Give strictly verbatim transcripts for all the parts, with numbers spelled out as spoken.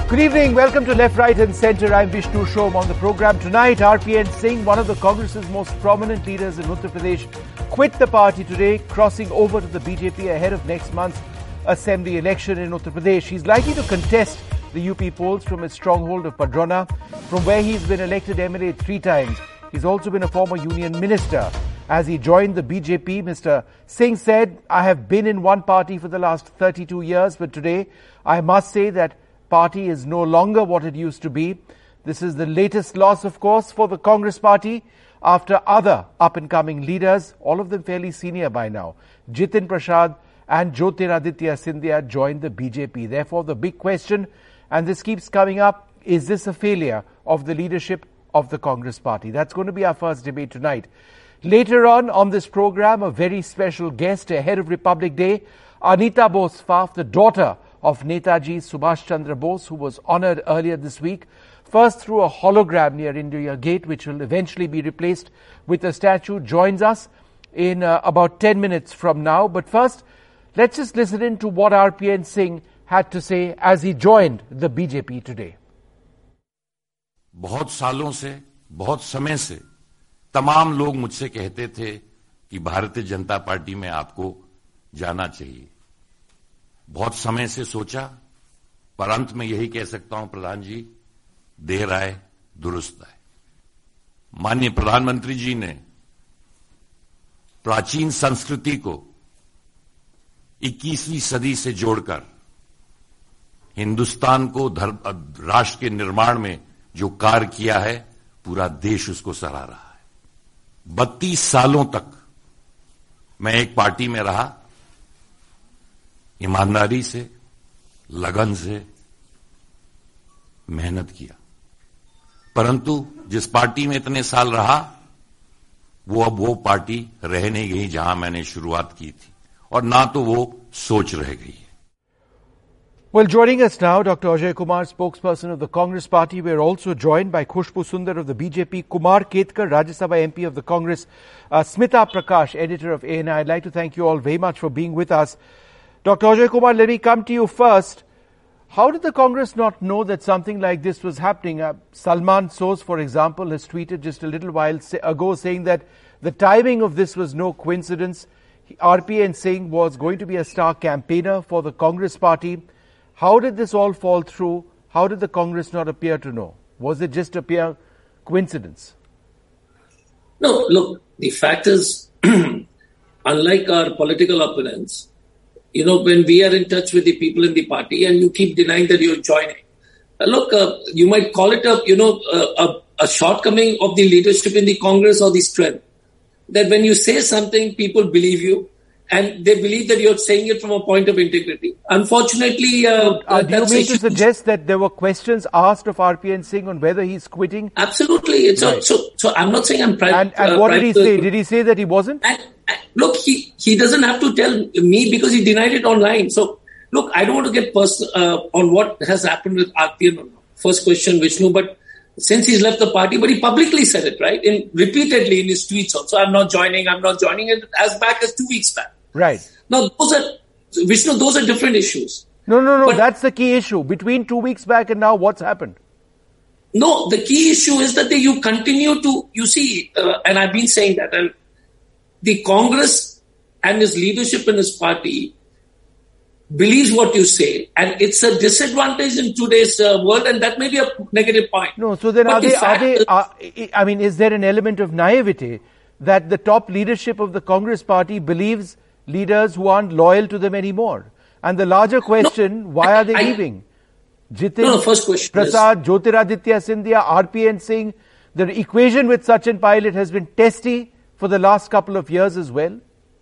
Good evening. Welcome to Left, Right and Centre. I'm Vishnu Shom. On the program tonight, R P N Singh, one of the Congress's most prominent leaders in Uttar Pradesh, quit the party today, crossing over to the B J P ahead of next month's assembly election in Uttar Pradesh. He's likely to contest the U P polls from his stronghold of Padrona, from where he's been elected M L A three times. He's also been a former union minister. As he joined the B J P, Mister Singh said, "I have been in one party for the last thirty-two years, but today I must say that party is no longer what it used to be." This is the latest loss, of course, for the Congress party after other up-and-coming leaders, all of them fairly senior by now, Jitin Prasad and Jyotiraditya Scindia, joined the B J P. Therefore, the big question, and this keeps coming up, is this a failure of the leadership of the Congress party? That's going to be our first debate tonight. Later on on this program, a very special guest ahead of Republic Day, Anita Bose Pfaff, the daughter of Netaji Subhash Chandra Bose, who was honoured earlier this week, first through a hologram near India Gate, which will eventually be replaced with a statue, joins us in uh, about ten minutes from now. But first, let's just listen in to what R P N Singh had to say as he joined the B J P today. बहुत सालों से, बहुत समय से तमाम लोग मुझसे कहते थे कि भारतीय जनता पार्टी में आपको जाना चाहिए। बहुत समय से सोचा, पर अंत में यही कह सकता हूं प्रधान जी, देर आए दुरुस्त आए। माननीय प्रधानमंत्री जी ने प्राचीन संस्कृति को इक्कीसवीं सदी से जोड़कर हिंदुस्तान को धर्म राष्ट्र के निर्माण में जो कार्य किया है, पूरा देश उसको सराह रहा है। बत्तीस सालों तक मैं एक पार्टी में रहा, ईमानदारी से, लगन से मेहनत किया, परंतु जिस पार्टी में इतने साल रहा, वो अब वो पार्टी रह नहीं गई जहां मैंने शुरुआत की थी, और ना तो वो सोच रह गई है। Well, joining us now, Doctor Ajay Kumar, spokesperson of the Congress Party. We're also joined by Khushbu Sundar of the B J P, Kumar Ketkar, Rajya Sabha M P of the Congress, uh, Smita Prakash, editor of A N I. I'd like to thank you all very much for being with us. Doctor Ajay Kumar, let me come to you first. How did the Congress not know that something like this was happening? Uh, Salman Soz, for example, has tweeted just a little while ago saying that the timing of this was no coincidence. R P N Singh was going to be a star campaigner for the Congress Party. How did this all fall through? How did the Congress not appear to know? Was it just a pure coincidence? No, look, the fact is, unlike our political opponents, you know, when we are in touch with the people in the party and you keep denying that you're joining, uh, look, uh, you might call it a, you know, a, a, a shortcoming of the leadership in the Congress or the strength. That when you say something, people believe you and they believe that you're saying it from a point of integrity. Unfortunately, uh, uh, do you mean to suggest that there were questions asked of R P N Singh on whether he's quitting? Absolutely. It's right. a, so, so I'm not saying I'm private. And, and uh, what did he say? Did he say that he wasn't? And, and look, he, he doesn't have to tell me because he denied it online. So, look, I don't want to get personal uh, on what has happened with R P N. First question, Vishnu, but since he's left the party, but he publicly said it, right? In repeatedly in his tweets also. I'm not joining, I'm not joining it as back as two weeks back. Right. Now, those are, Vishnu, those are different issues. No, no, no, but, that's the key issue. Between two weeks back and now, what's happened? No, the key issue is that they, you continue to, you see, uh, and I've been saying that, and the Congress and his leadership in his party believes what you say, and it's a disadvantage in today's uh, world, and that may be a negative point. No, so then are they, are they, are, I mean, is there an element of naivety that the top leadership of the Congress party believes leaders who aren't loyal to them anymore? And the larger question, no, why are they I, leaving? Jitin, no, no, first question Prasad, is, Jyotiraditya Scindia, R P N Singh, the equation with Sachin Pilot has been testy for the last couple of years as well.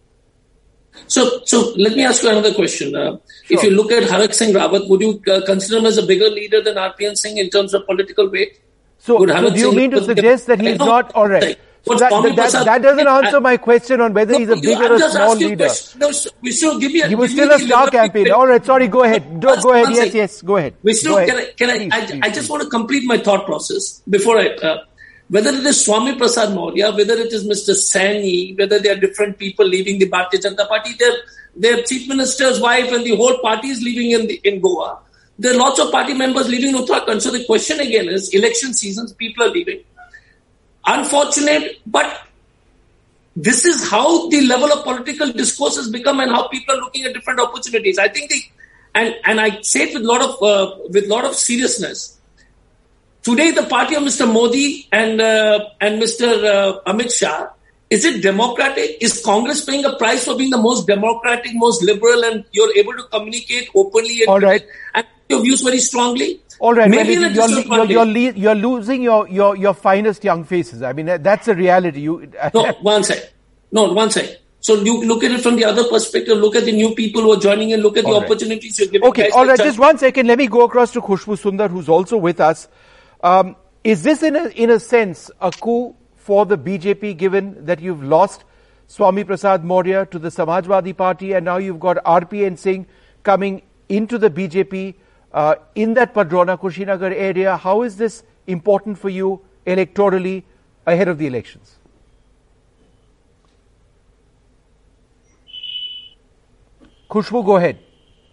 So, so let me ask you another question. Uh, sure. If you look at Harak Singh Rawat, would you uh, consider him as a bigger leader than R P N Singh in terms of political weight? So, so do you mean to suggest that he's not, all right. So that, that, that, that doesn't answer my question on whether no, he's a big or a small leader. No, Vishnu, give me a, he was still a star campaigner. All right, sorry, go ahead. Do, go ahead. Yes, yes, go ahead. Vishnu, go ahead. can I, can I, please, I, please, I just please. want to complete my thought process before I, uh, whether it is Swami Prasad Maurya, whether it is Mister Saini, whether they are different people leaving the Bharatiya Janata Party, their, their chief minister's wife and the whole party is leaving in, the, in Goa. There are lots of party members leaving Uttarakhand. So the question again is, election seasons, people are leaving. Unfortunate, but this is how the level of political discourse has become and how people are looking at different opportunities. I think the, and, and I say it with a lot of, uh, with lot of seriousness. Today, the party of Mister Modi and, uh, and Mister Uh, Amit Shah, is it democratic? Is Congress paying a price for being the most democratic, most liberal, and you're able to communicate openly and, All right. and your views very strongly? All right, Maybe well, you're, you're, you're, you're, you're losing your, your, your finest young faces. I mean, that's a reality. You No, one side. No, one side. So you look at it from the other perspective. Look at the new people who are joining in. Look at all the right. opportunities you're giving. Okay, all right. Just one second. Let me go across to Khushbu Sundar, who's also with us. Um, is this, in a, in a sense, a coup for the B J P, given that you've lost Swami Prasad Maurya to the Samajwadi Party, and now you've got R P N Singh coming into the B J P uh, in that Padrona, Kushinagar area? How is this important for you electorally ahead of the elections? Khushbu, go ahead.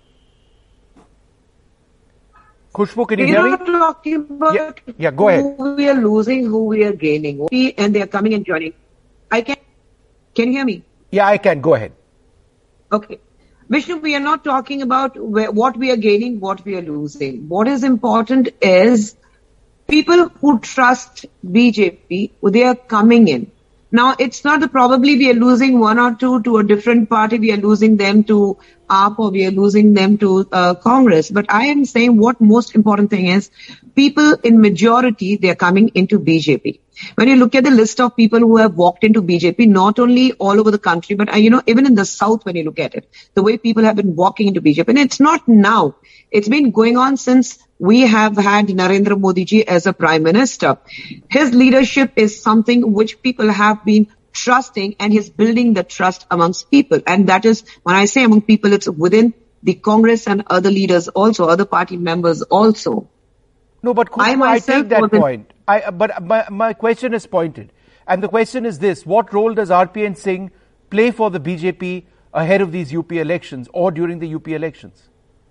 Khushbu, can you We're hear me? not talking about yeah, yeah, go ahead. Who we are losing, who we are gaining, and they are coming and joining. I can. Can you hear me? Yeah, I can. Go ahead. Okay. Vishnu, we are not talking about where, what we are gaining, what we are losing. What is important is people who trust B J P, they are coming in. Now, it's not that probably we are losing one or two to a different party. We are losing them to A P or we are losing them to uh, Congress. But I am saying what most important thing is people in majority, they are coming into B J P. When you look at the list of people who have walked into B J P, not only all over the country, but, uh, you know, even in the South, when you look at it, the way people have been walking into B J P. And it's not now. It's been going on since we have had Narendra Modi ji as a prime minister. His leadership is something which people have been trusting, and he's building the trust amongst people. And that is, when I say among people, it's within the Congress and other leaders also, other party members also. No, but Khushbu, I, I take that point. I, but my, my question is pointed. And the question is this: what role does R P N Singh play for the B J P ahead of these U P elections or during the U P elections?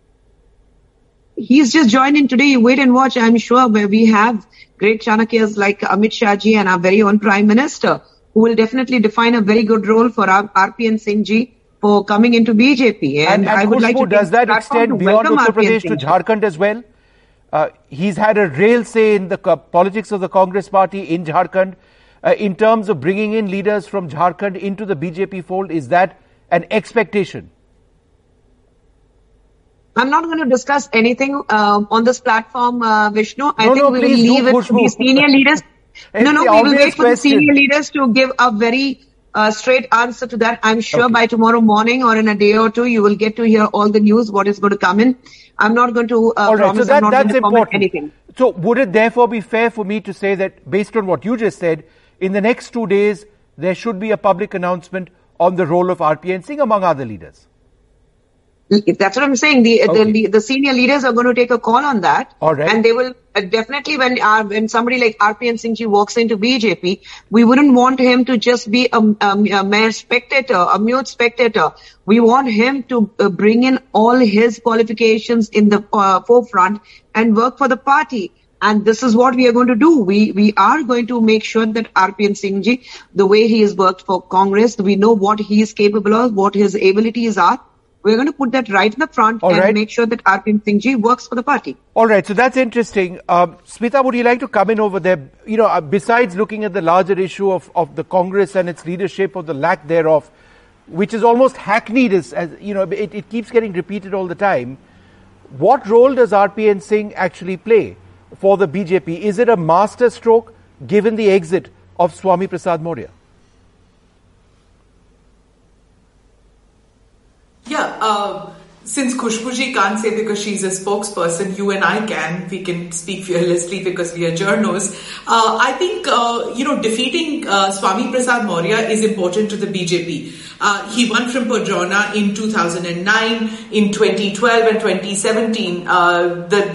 He's just joined in today. You wait and watch. I'm sure where we have great Chanakyas like Amit Shah ji and our very own Prime Minister, who will definitely define a very good role for our R P N Singh ji for coming into B J P. And, and, and I would Khushbu, like to does that extend beyond Uttar Pradesh to Jharkhand as well? Uh, he's had a real say in the co- politics of the Congress party in Jharkhand. Uh, in terms of bringing in leaders from Jharkhand into the B J P fold, is that an expectation? I'm not going to discuss anything uh, on this platform, uh, Vishnu. I no, think no, we will leave it to the senior leaders. no, no, we will wait for question. the senior leaders to give a very uh, straight answer to that. I'm sure okay. by tomorrow morning or in a day or two, you will get to hear all the news, what is going to come in. I'm not going to uh, all right, promise so that, I'm not that's going to important. comment anything. So would it therefore be fair for me to say that, based on what you just said, in the next two days, there should be a public announcement on the role of R P N Singh among other leaders? That's what I'm saying. The, okay. the the senior leaders are going to take a call on that. All right. And they will uh, definitely, when uh, when somebody like R P N Singh ji walks into B J P, we wouldn't want him to just be a, a, a mere spectator, a mute spectator. We want him to uh, bring in all his qualifications in the uh, forefront and work for the party. And this is what we are going to do. We we are going to make sure that R P N Singh ji, the way he has worked for Congress, we know what he is capable of, what his abilities are. We're going to put that right in the front All and right. make sure that R P N Singh ji works for the party. All right, so that's interesting. Um, Smita, would you like to come in over there? You know, uh, besides looking at the larger issue of, of the Congress and its leadership or the lack thereof, which is almost hackneyed, as, as you know, it, it keeps getting repeated all the time. What role does R P N Singh actually play for the B J P? Is it a master stroke given the exit of Swami Prasad Maurya? Yeah, uh, since Khushbu ji can't say because she's a spokesperson, you and I can. We can speak fearlessly because we are journos. Uh, I think, uh, you know, defeating uh, Swami Prasad Maurya is important to the B J P. Uh, he won from Padrona in two thousand nine, in twenty twelve and twenty seventeen. Uh, the, that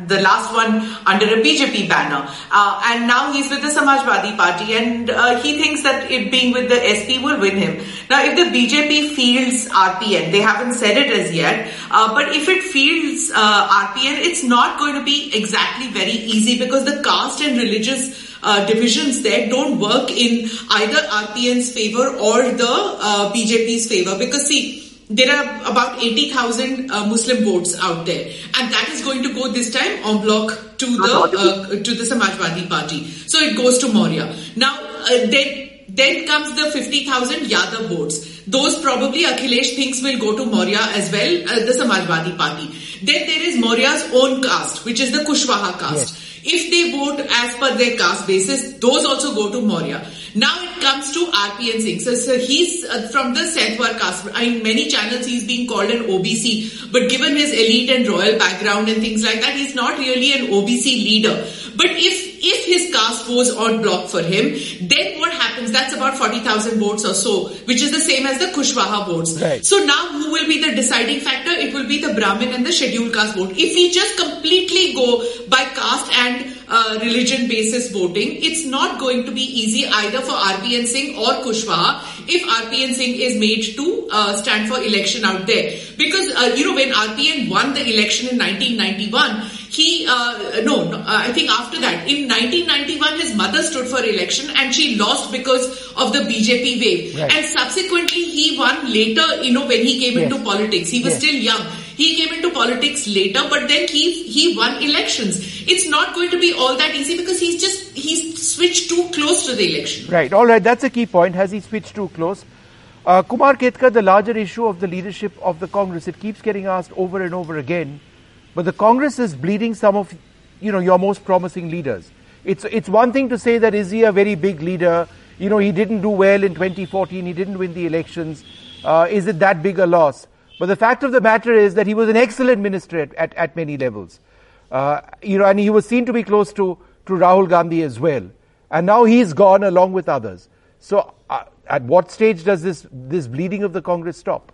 the last one under a B J P banner. Uh, and now he's with the Samajwadi Party, and uh, he thinks that it being with the S P will win him. Now, if the B J P fields R P N, they haven't said it as yet, uh, but if it fields uh, R P N, it's not going to be exactly very easy, because the caste and religious uh, divisions there don't work in either R P N's favor or the uh, B J P's favor. Because see, there are about eighty thousand uh, Muslim votes out there, and that is going to go this time en bloc to the uh, to the Samajwadi Party. So it goes to Maurya. Now, uh, then then comes the fifty thousand Yadav votes. Those probably Akhilesh thinks will go to Maurya as well, uh, the Samajwadi Party. Then there is Maurya's own caste, which is the Kushwaha caste. Yes. If they vote as per their caste basis, those also go to Maurya. Now it comes to R P N Singh. So, so he's uh, from the Saintwar caste. In many channels he's being called an O B C, but given his elite and royal background and things like that, he's not really an O B C leader. But if if his caste goes en bloc for him, then what happens? That's about forty thousand votes or so, which is the same as the Kushwaha votes. Right. So now who will be the deciding factor? It will be the Brahmin and the scheduled caste vote. If we just completely go by caste and uh, religion basis voting, it's not going to be easy either for R P N Singh or Kushwaha if R P N Singh is made to uh, stand for election out there. Because, uh, you know, when R P N won the election in nineteen ninety-one, he, uh, no, no uh, I think after that, in nineteen ninety-one, his mother stood for election and she lost because of the B J P wave. Right. And subsequently, he won later, you know, when he came yes. into politics. He was yes. still young. He came into politics later, but then he he won elections. It's not going to be all that easy because he's just, he's switched too close to the election. Right, all right, that's a key point. Has he switched too close? Uh, Kumar Ketkar, the larger issue of the leadership of the Congress, it keeps getting asked over and over again, but the Congress is bleeding some of, you know, your most promising leaders. It's, it's one thing to say that is he a very big leader, you know, he didn't do well in twenty fourteen, he didn't win the elections, uh, is it that big a loss? But the fact of the matter is that he was an excellent minister at, at, at many levels. Uh, you know, and he was seen to be close to, to Rahul Gandhi as well. And now he's gone along with others. So uh, at what stage does this, this bleeding of the Congress stop?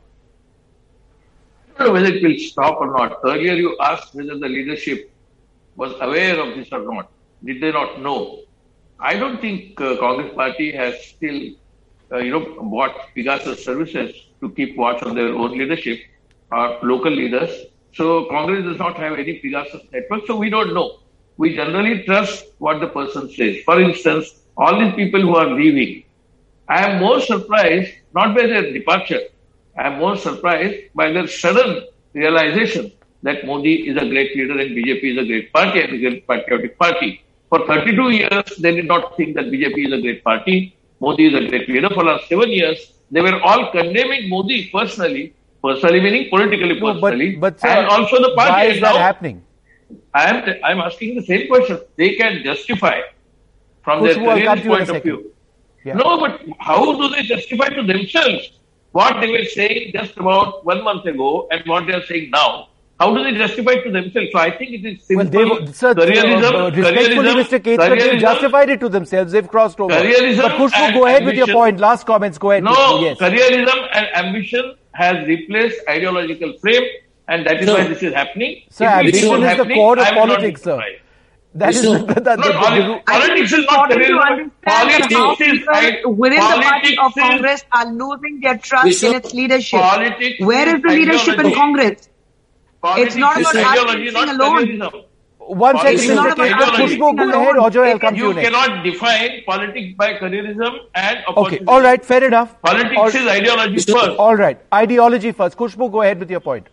I don't know whether it will stop or not. Earlier you asked whether the leadership was aware of this or not. Did they not know? I don't think uh, Congress party has still, uh, you know, bought Pegasus services to keep watch on their own leadership or local leaders. So Congress does not have any Pegasus network, so we don't know. We generally trust what the person says. For instance, all these people who are leaving, I am more surprised not by their departure. I am more surprised by their sudden realization that Modi is a great leader and B J P is a great party and a great patriotic party. For thirty-two years, they did not think that B J P is a great party. Modi is a great leader. For the last seven years, they were all condemning Modi personally, personally meaning politically personally, no, but, but, sir, and also the party. Why is that now, happening? I am I am asking the same question. They can justify from Which their career point of view. Yeah. No, but how do they justify to themselves what they were saying just about one month ago and what they are saying now? How do they justify to themselves? So I think it is simple. Well, they, sir, careerism, uh, respectfully, Mister Ketkar, they've justified it to themselves. They've crossed over. Careerism but Khushbu, go ahead ambition, with your point. Last comments. Go ahead. No, yes. Careerism and ambition has replaced ideological frame, and that is no. why this is happening. Sir, if ambition is the core of politics, sir. That is no, the, that, no, the, politics is not careerism. Politics is people within the party of Congress are losing their trust in its leadership. Where is the leadership in Congress? Politics it's not about ideology, not alone. Careerism. One politics second, Mister Ketkar. Khushbu, go ahead, or Joy, I'll come you to you next. You cannot define politics by careerism and opposition. Okay, all right, fair enough. Politics all, is ideology first. All right, ideology first. Khushbu, go ahead with your point.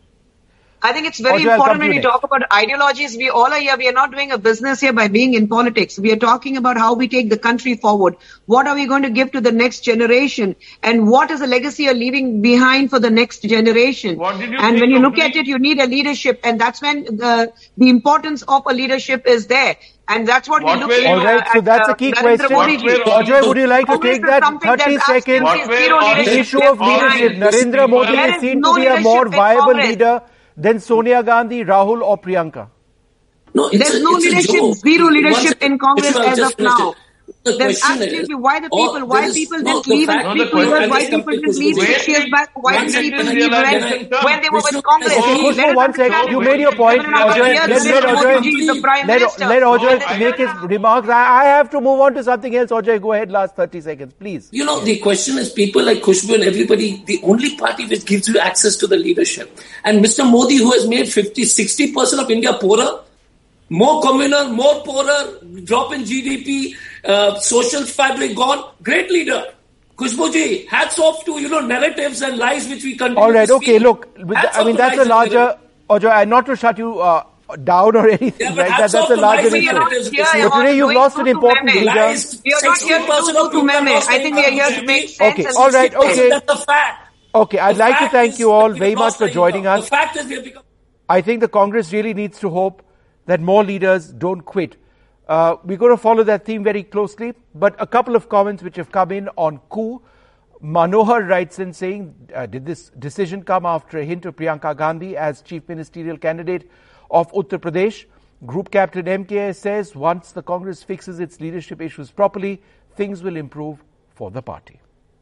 I think it's very important when we talk about ideologies. We all are here. We are not doing a business here by being in politics. We are talking about how we take the country forward. What are we going to give to the next generation? And what is the legacy you're leaving behind for the next generation? What did you and when you look me? at it, you need a leadership. And that's when the, the importance of a leadership is there. And that's what, what we look at. All right, at, so that's uh, a key Narendra question. Ajay, would you like to take that thirty seconds? The issue of leadership. Narendra Modi is seen to be a more viable leader than Sonia Gandhi, Rahul or Priyanka. No, There's a, no leadership, zero leadership in Congress as of now. the then question absolutely, is, why the people, or why there is- people no, didn't the leave in fact- No, the three years, question why is- people didn't leave Wait, six years back, why one did second, people can I- leave can I- when, when they were with Vishnu, Congress? Okay, Let Khushbu, us one sec. understand You it. made your point. Seven and a half Ajoy, years, let- let Narendra Ajoy- Modi is the Prime Let, Minister. let Ajoy And then- make his remarks. I, I have to move on to something else. Ajoy, go ahead, last thirty seconds, please. You know, the question is people like Khushbu and everybody, the only party which gives you access to the leadership. And Mister Modi, who has made fifty, sixty percent of India poorer, more communal, more poorer, drop in G D P, uh, social fabric gone, great leader. Khushbu ji, hats off to, you know, narratives and lies which we continue All right, to okay, speak. look, with Hats the, I off mean, to that's a lies and larger, narratives. Ajoy, and not to shut you uh, down or anything Yeah, but like that, hats that's off a to larger lies and issue. narratives. Here But I But want today to you've do lost it an to important Meme. leader. Lies, We are not here to do sixty percent of to people Meme. lost I think we are here to income, make Jimmy. sense. Okay, and all right, sixty percent okay. That's a fact. Okay, I'd The like to fact thank is you all that we very have much lost for our joining income. us. The fact is we have become... I think the Congress really needs to hope that more leaders don't quit. Uh, we're going to follow that theme very closely, but a couple of comments which have come in on coup. Manohar writes in saying, uh, did this decision come after a hint of Priyanka Gandhi as chief ministerial candidate of Uttar Pradesh? Group captain M K S says, once the Congress fixes its leadership issues properly, things will improve for the party.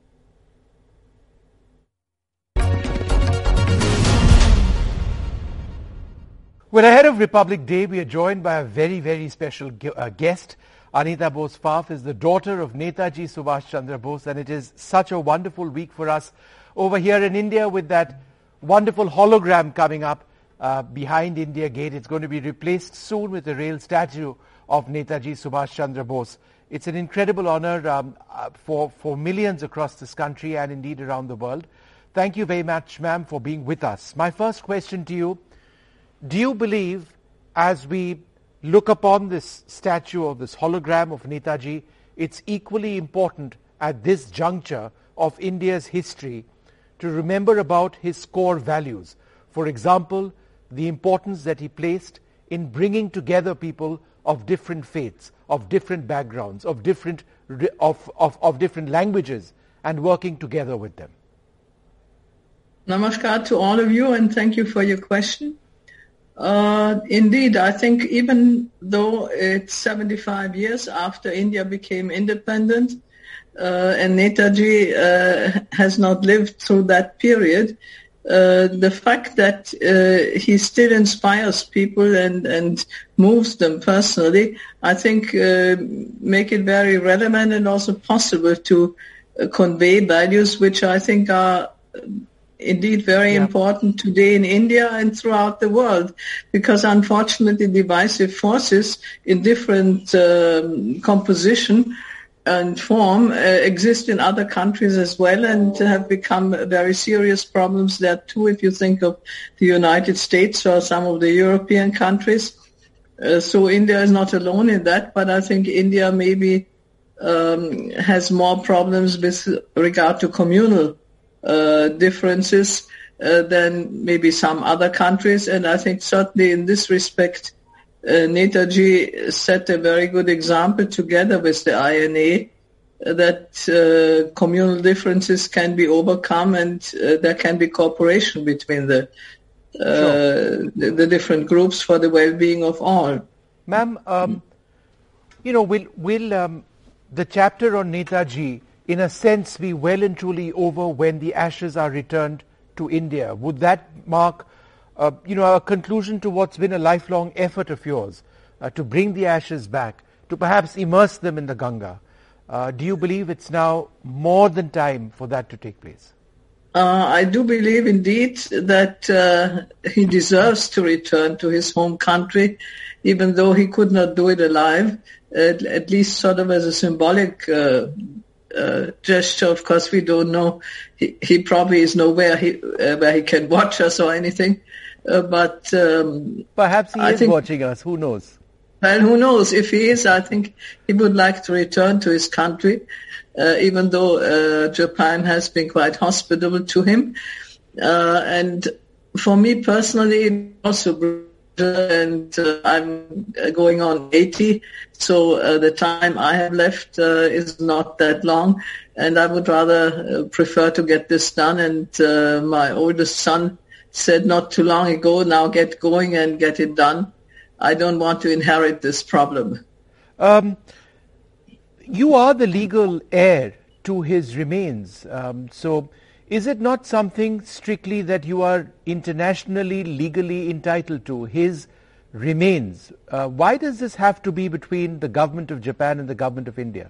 Well, ahead of Republic Day, we are joined by a very, very special uh, guest. Anita Bose Pfaff is the daughter of Netaji Subhash Chandra Bose, and it is such a wonderful week for us over here in India with that wonderful hologram coming up uh, behind India Gate. It's going to be replaced soon with a real statue of Netaji Subhash Chandra Bose. It's an incredible honor um, uh, for, for millions across this country and indeed around the world. Thank you very much, ma'am, for being with us. My first question to you, do you believe, as we look upon this statue of this hologram of Netaji, it's equally important at this juncture of India's history to remember about his core values? For example, the importance that he placed in bringing together people of different faiths, of different backgrounds, of different, of, of, of different languages, and working together with them. Namaskar to all of you, and thank you for your question. Uh, indeed, I think even though it's seventy-five years after India became independent, uh, and Netaji uh, has not lived through that period, uh, the fact that uh, he still inspires people and, and moves them personally, I think uh, make it very relevant and also possible to uh, convey values which I think are indeed very yeah. important today in India and throughout the world, because unfortunately divisive forces in different um, composition and form uh, exist in other countries as well and have become very serious problems there too, if you think of the United States or some of the European countries. Uh, so India is not alone in that, but I think India maybe um, has more problems with regard to communal Uh, differences uh, than maybe some other countries, and I think certainly in this respect, uh, Netaji set a very good example together with the I N A uh, that uh, communal differences can be overcome and uh, there can be cooperation between the, uh, sure. the the different groups for the well-being of all. Ma'am, um, you know, will will um, the chapter on Netaji in a sense be well and truly over when the ashes are returned to India? Would that mark, uh, you know, a conclusion to what's been a lifelong effort of yours uh, to bring the ashes back, to perhaps immerse them in the Ganga? Uh, do you believe it's now more than time for that to take place? Uh, I do believe indeed that uh, he deserves to return to his home country, even though he could not do it alive, at, at least sort of as a symbolic uh, Uh, gesture. Of course, we don't know. He, he probably is nowhere he, uh, where he can watch us or anything. Uh, but um, perhaps he I is think, watching us. Who knows? Well, who knows? If he is, I think he would like to return to his country, uh, even though uh, Japan has been quite hospitable to him. Uh, and for me personally, also. And uh, I'm going on eighty, so uh, the time I have left uh, is not that long, and I would rather uh, prefer to get this done. And uh, my oldest son said not too long ago, now get going and get it done. I don't want to inherit this problem. Um, you are the legal heir to his remains. Um, so is it not something strictly that you are internationally, legally entitled to, his remains? Uh, why does this have to be between the government of Japan and the government of India?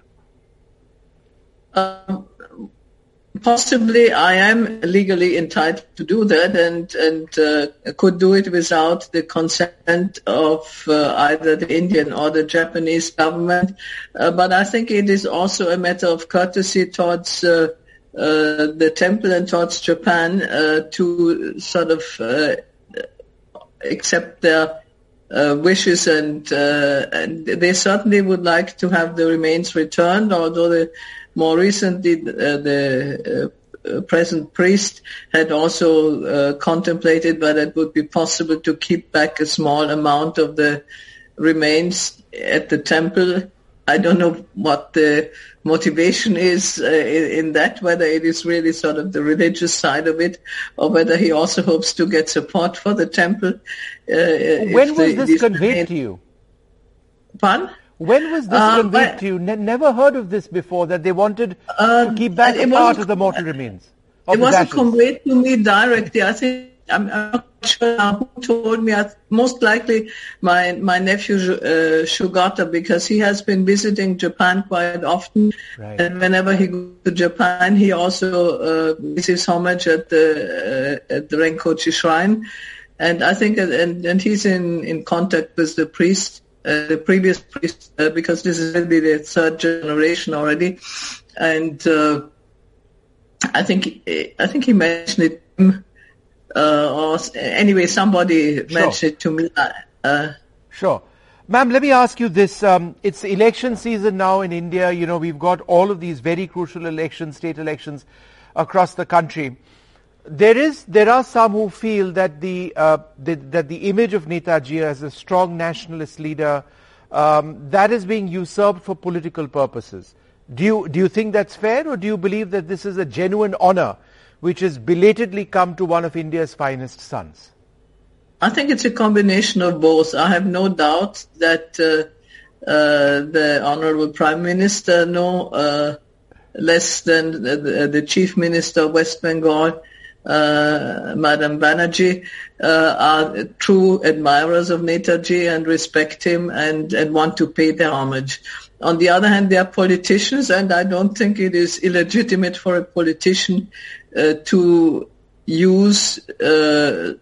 Um, possibly I am legally entitled to do that, and, and uh, could do it without the consent of uh, either the Indian or the Japanese government. Uh, but I think it is also a matter of courtesy towards uh, uh, the temple and towards Japan uh, to sort of uh, accept their uh, wishes, and, uh, and they certainly would like to have the remains returned, although the more recently, uh, the uh, present priest had also uh, contemplated whether it would be possible to keep back a small amount of the remains at the temple. I don't know what the motivation is uh, in, in that, whether it is really sort of the religious side of it, or whether he also hopes to get support for the temple. Uh, when was the, this conveyed to you? Pardon? When was this uh, conveyed but, to you? Ne- never heard of this before, that they wanted uh, to keep back a part of the mortal remains. It wasn't conveyed to me directly. I think, I'm, I'm not sure who told me. I, most likely my my nephew uh, Shugata, because he has been visiting Japan quite often. Right. And whenever he goes to Japan, he also uh, receives homage at the uh, at the Renkoji shrine. And I think, and, and he's in, in contact with the priest. Uh, the previous priest, uh, because this is really the third generation already, and uh, I think I think he mentioned it, uh, or anyway, somebody sure. mentioned it to me. Uh, sure, ma'am. Let me ask you this: um, it's election season now in India. You know, we've got all of these very crucial elections, state elections, across the country. There is, there are some who feel that the, uh, the that the image of Netaji as a strong nationalist leader, um, that is being usurped for political purposes. Do you do you think that's fair, or do you believe that this is a genuine honor, which has belatedly come to one of India's finest sons? I think it's a combination of both. I have no doubt that uh, uh, the Honorable Prime Minister, no uh, less than the, the Chief Minister of West Bengal, Uh, Madam Banerjee, uh, are true admirers of Netaji and respect him and, and want to pay their homage. On the other hand, they are politicians, and I don't think it is illegitimate for a politician uh, to use uh,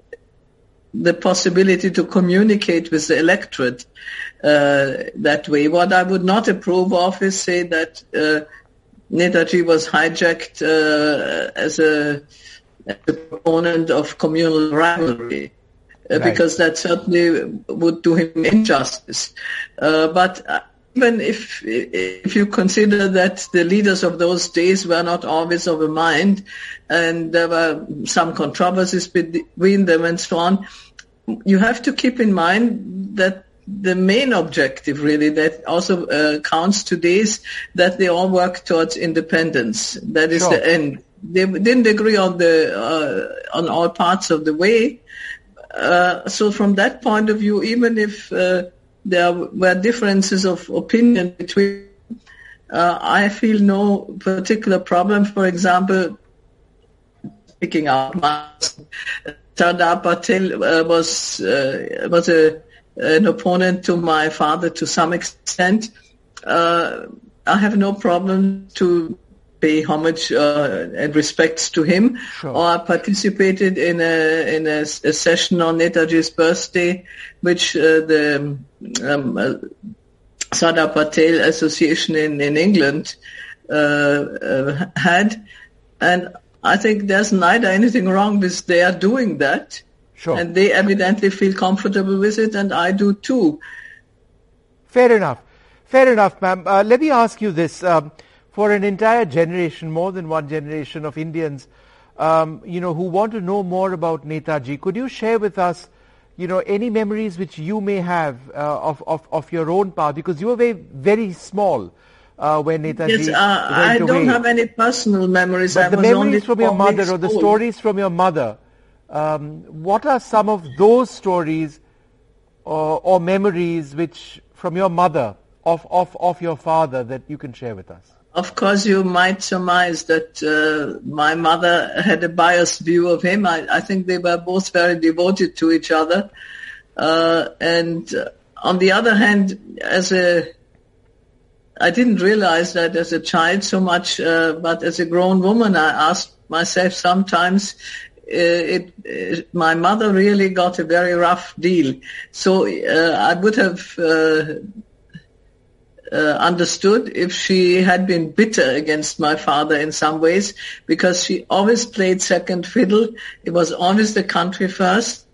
the possibility to communicate with the electorate uh, that way. What I would not approve of is say that uh, Netaji was hijacked uh, as a as a proponent of communal rivalry, uh, right. because that certainly would do him injustice. Uh, but uh, even if if you consider that the leaders of those days were not always of a mind, and there were some controversies between them and so on, you have to keep in mind that the main objective really that also uh, counts today is that they all work towards independence. That is sure. the end. They didn't agree on the uh, on all parts of the way. Uh, so from that point of view, even if uh, there were differences of opinion between, uh, I feel no particular problem. For example, picking out Sardar Patel uh, was uh, was a an opponent to my father to some extent. Uh, I have no problem to pay homage uh, and respects to him. Sure. Or I participated in a in a, a session on Netaji's birthday, which uh, the um, uh, Sardar Patel Association in in England uh, uh, had, and I think there's neither anything wrong with their doing that. Sure. And they evidently feel comfortable with it, and I do too. Fair enough. Fair enough, ma'am. Uh, let me ask you this. Um, for an entire generation, more than one generation of Indians, um, you know, who want to know more about Netaji, could you share with us, you know, any memories which you may have uh, of, of, of your own past? Because you were very, very small uh, when Netaji yes, uh, went I away. don't have any personal memories. But I the was memories only from your mother or the old. stories from your mother, Um, what are some of those stories or, or memories which, from your mother, of, of, of your father that you can share with us? Of course, you might surmise that uh, my mother had a biased view of him. I, I think they were both very devoted to each other. Uh, and uh, on the other hand, as a, I didn't realize that as a child so much, uh, but as a grown woman, I asked myself sometimes, uh, it, it, my mother really got a very rough deal. So uh, I would have uh, Uh, understood if she had been bitter against my father in some ways, because she always played second fiddle. It was always the country first.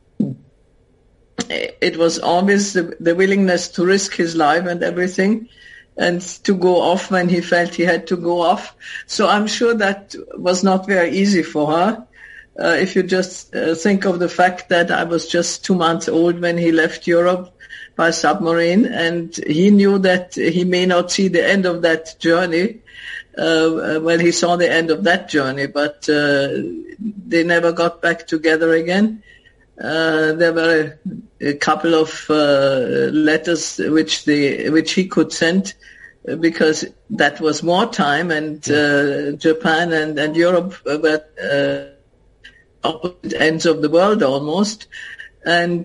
It was always the, the willingness to risk his life and everything, and to go off when he felt he had to go off. So I'm sure that was not very easy for her. Uh, if you just uh, think of the fact that I was just two months old when he left Europe by submarine, and he knew that he may not see the end of that journey. Uh, well, he saw the end of that journey, but uh, they never got back together again. Uh, there were a, a couple of uh, letters which they, which he could send, because that was wartime, and uh, Japan and, and Europe were uh, opposite ends of the world almost, and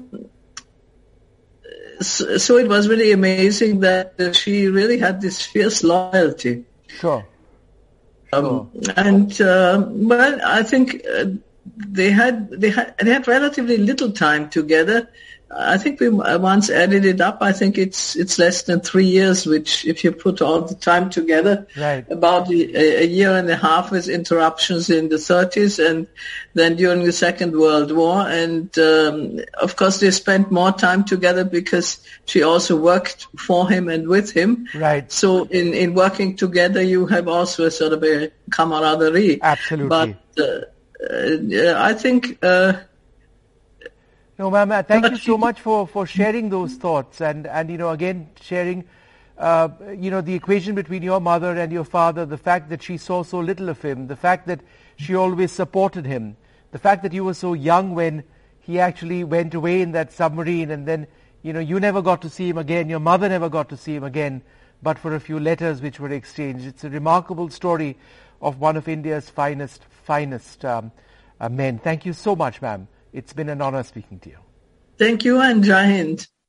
so it was really amazing that she really had this fierce loyalty. Sure. Um, sure. And uh, well, I think uh, they had they had they had relatively little time together. I think we once added it up. I think it's it's less than three years, which if you put all the time together, right. about a, a year and a half with interruptions in the thirties, and then during the Second World War. And um, of course, they spent more time together because she also worked for him and with him. Right. So in, in working together, you have also a sort of a camaraderie. Absolutely. But uh, uh, I think. Uh, No, ma'am, thank you so much for, for sharing those thoughts and, and, you know, again, sharing, uh, you know, the equation between your mother and your father, the fact that she saw so little of him, the fact that she always supported him, the fact that you were so young when he actually went away in that submarine, and then, you know, you never got to see him again, your mother never got to see him again, but for a few letters which were exchanged. It's a remarkable story of one of India's finest, finest um, uh, men. Thank you so much, ma'am. It's been an honor speaking to you. Thank you, and Jai Hind.